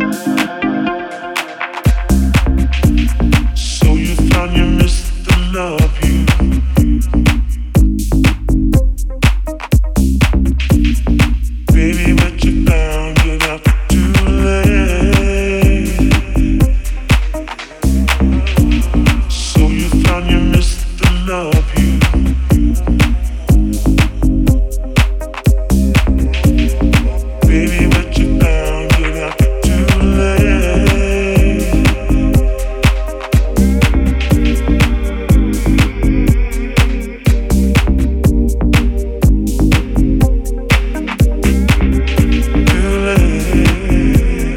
So you found you missed the love you. Baby, but you found it out too late. So you found you missed the love you. Baby, but you found it out too late. Too late.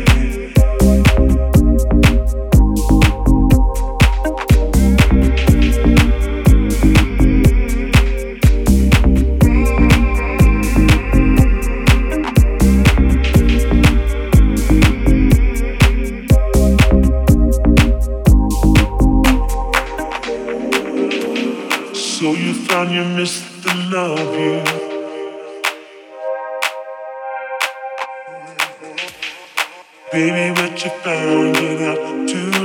So you found you missed the love you. Baby, but you found it out too